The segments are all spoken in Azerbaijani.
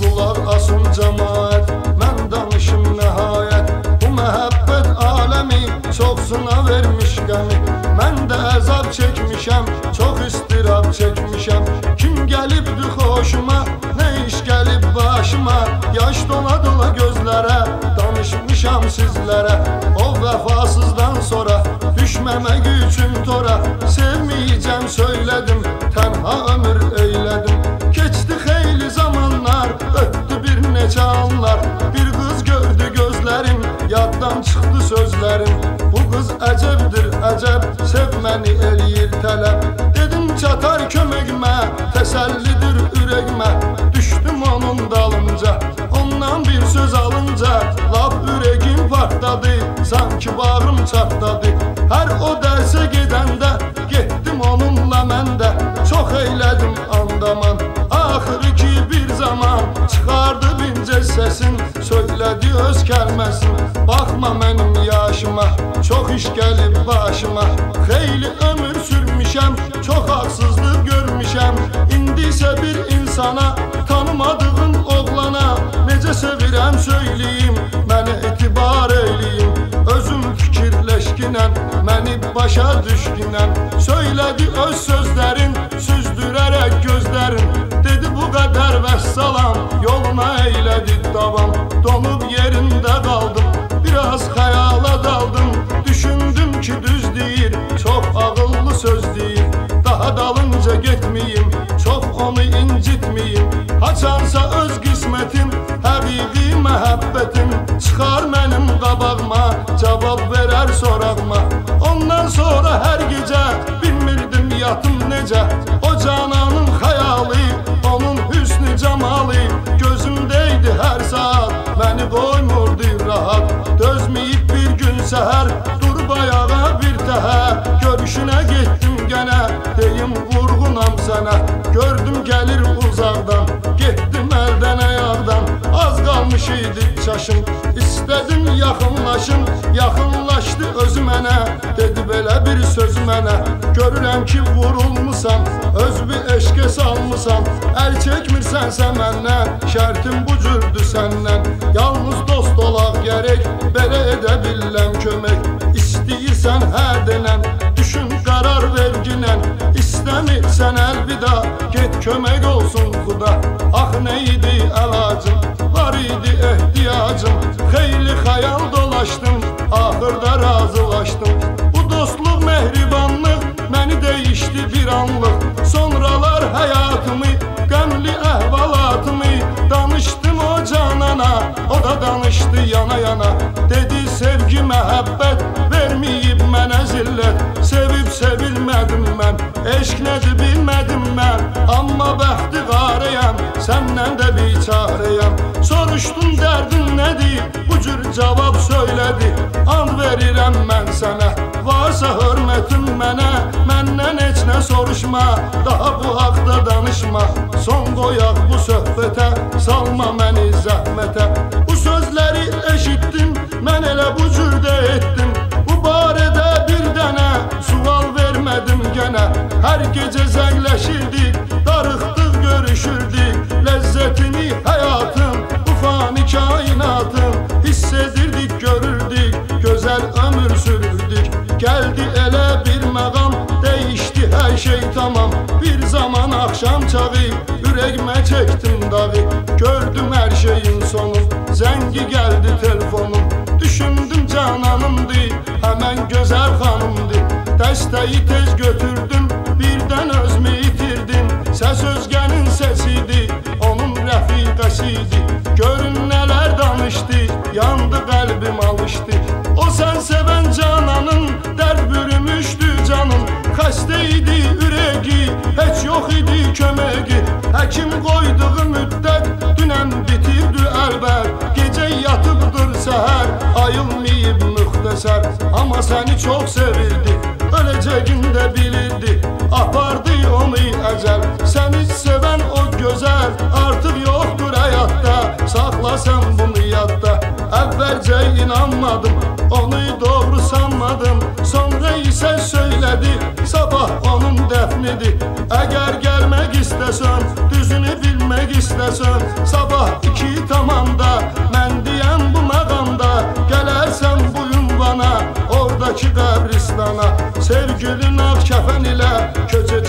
Qulaq asın cəmaət, mən danışım nəhayət. Bu məhəbbət aləmi çoxsuna vermiş qəmi. Mən də əzab çəkmişəm, çox istirab çəkmişəm. Kim gəlibdi xoşuma, nə iş gəlib başıma. Yaş dola dola gözlərə, danışmışam sizlərə. O vəfasızdan sonra düşməmək üçün tora. Sevməyəcəm söylədim, tənha ömür eylədim. Keçdi xeyli zamanlar, ötdü bir neçə anlar. Bir qız gördü gözlərim, yaddan çıxdı sözlərim. Bu qız əcəbdir əcəb, sevməni eləyir tələb. Dedim çatar köməkmə, təsəllidir ürəkmə. Düşdüm onun dalınca, ondan bir söz alınca. Lap ürəgim partladı, sanki bağrım çatladı. Hər o dərsə gedəndə, getdim onunla mən də. Çox eylədim andaman, axırı ki bir zaman çıxardı bincə səsin, söylədi öz kəlməsin. Baxma mənim yaşıma, çox iş gəlib başıma. Xeyli ömür sürmüşəm, çox haqsızlıq görmüşəm. İndi isə bir insana, tanımadığım oğlana necə sevirəm söyləyim, mənə etibar eyləyim. Özüm fikirləşkinən, məni başa düşkünən. Söylədi öz sözlərin, süzdürərək gözlərin. Dedi bu qədər vəssalam, yoluna eylədi davam. Donub yerində qaldım, biraz xəyala daldım. Düşündüm ki düz deyir, çox ağıllı söz deyir. Daha dalınca getməyim, çox onu incitməyim. Haçansa öz qismətim, həqiqi məhəbbətim. Çıxar mənim qabağıma, cavab verər sorağıma. Ondan sonra hər gecə bilmirdim yatım necə. O cananın xəyalı, onun hüsnü cəmalı gözümdəydi hər saat, məni qoymurdu rahat. Dözməyib bir gün səhər, durub ayağa bir təhər. Görüşünə getdim gənə, deyim vurğunam sənə. Gördüm gəlir uzaqdan, getdim əldən ayaqdan. Az qalmış idi çaşım, istədim yaxınlaşım. Yaxınlaşdı özü mənə, dedi belə bir söz mənə. Görürəm ki vurulmusan, öz bir eşqə salmısan. Əl çəkmirsənsə məndən, şərtim bu cürdür səndən. Yalnız dost olaq gərək, belə edə biləm kömək. İstəyirsən hə denən, düşün qərar verginən. İstəmirsən əlvida, get kömək olsun xuda. Ax nə idi əlacım, var idi ehtiyacım. Xeyli xəyal dolaşdım, axırda razılaşdım. Bu dostluq, mehribanlıq məni dəyişdi bir anlıq. Sonralar həyatımı, qəmli əhvalatımı danışdım o canana, o da danışdı yana yana. Dedi sevgi məhəbbət verməyib mənə zillət. Sevib sevilmədim mən, eşq nədir bilmədim mən. Amma bəxti qarəyəm, səndən də biçarəyəm. Soruşdum dərdin nədir, bu cür cavab söylədi. And verirəm mən sənə, varsa hörmətin mənə. Məndən heç nə soruşma, daha bu haqda danışma. Son qoyaq bu söhbətə, salma məni zəhmətə. Bu sözləri eşitdim, mən elə bu cürdə etdim. Bu barədə bir dənə sual vermədim gənə. Hər gecə zəngləşirdik, darıxdıq görüşürdük. Ləzzətini həyatın, bu fani kainatın hiss edirdik, görürdük, gözəl ömür sürürdük. Gəldi elə bir məqam, dəyişdi hər şey tamam. Bir zaman axşam çağı, ürəkmə çəkdim dağı. Gördüm hər şeyin sonun, zəngi gəldi telefonum. Düşündüm cananımdı, həmən gözəl xanımdı. Dəstəyi tez götürdüm, birdən özümü itirdim. Səs özgənin səsidi, onun rəfiqəsidi. Görün nələr danışdı, yandı qəlbim alışdı. O sən sevən cananın, dərd bürümüşdü canın. Xəstə idi ürəgi, heç yox idi köməgi. Həkim qoyduğu müddət, dünən bitirdi əlbət. Gecə yatıbdır səhər, ayılmayıb müxtəsər. Amma səni çox sevirdi, öləcəgində bilirdi. Apardı onu əcəl, səni sevən o gözəl. Artıq yoxdur həyatda, saxla sən bunu yadda. Əvvəlcə inanmadım, onu doğru sanmadım. Sonra isə söylədi, sabah onun dəfnidir. Əgər gəlmək istəsən, düzünü bilmək istəsən, sabah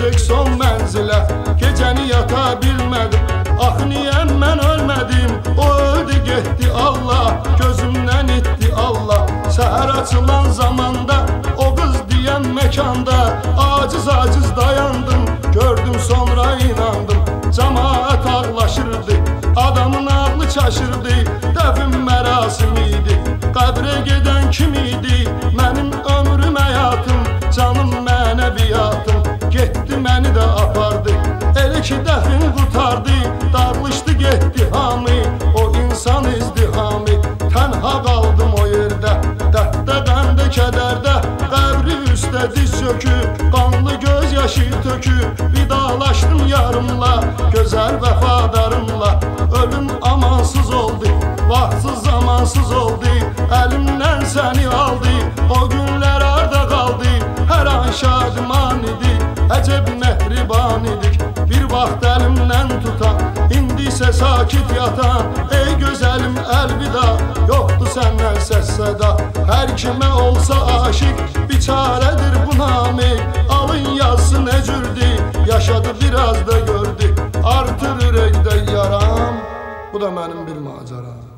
gedəcək son mənzilə. Gecəni yata bilmədim, axı niyə mən ölmədim? O öldü getdi Allah, gözümdən itdi Allah. Səhər açılan zamanda, o qız deyən məkanda aciz dayandım, gördüm sonra inandım. Cəmaət ağlaşırdı, adamın ağlı çaşırdı. Dəfn mərasimi idi, qəbrə gedən kim idi? Mənim ömrüm həyatım, canım mənəviyyatım. Getdi məni də apardı, elə ki dəfn qutardı. Dağılışdı getdi hamı, o insan izdihamı. Tənha qaldım o yerdə, dərddə, qəmdə, kədərdə. Qəbri üstə diz çöküb, qanlı göz yaşı töküb. Vidalaşdım yarımla, gözəl vəfadarımla. Ölüm amansız oldu, vaxtsız zamansız oldu. Əlimdən səni aldı, o günlər arda qaldı. Hər an şadiman idi, əcəb mehriban idik. Bir vaxt əlimdən tutan, indi isə sakit yatan. Ey gözəlim əlvida, yoxdur səndən səs səda. Hər kimə olsa aşiq, biçarədir bu namik. Alın yazsın əcürdü, yaşadı biraz da gördü. Artır ürəkdə yaram, bu da mənim bir macəram.